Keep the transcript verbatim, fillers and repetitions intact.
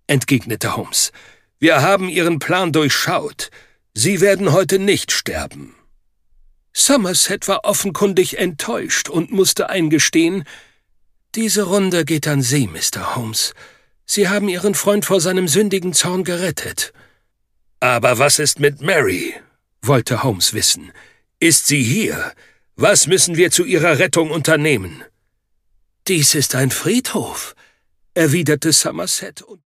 entgegnete Holmes. »Wir haben Ihren Plan durchschaut. Sie werden heute nicht sterben.« Somerset war offenkundig enttäuscht und musste eingestehen, »Diese Runde geht an Sie, Mister Holmes. Sie haben Ihren Freund vor seinem sündigen Zorn gerettet.« »Aber was ist mit Mary?« wollte Holmes wissen. »Ist sie hier? Was müssen wir zu ihrer Rettung unternehmen?« »Dies ist ein Friedhof«, erwiderte Somerset und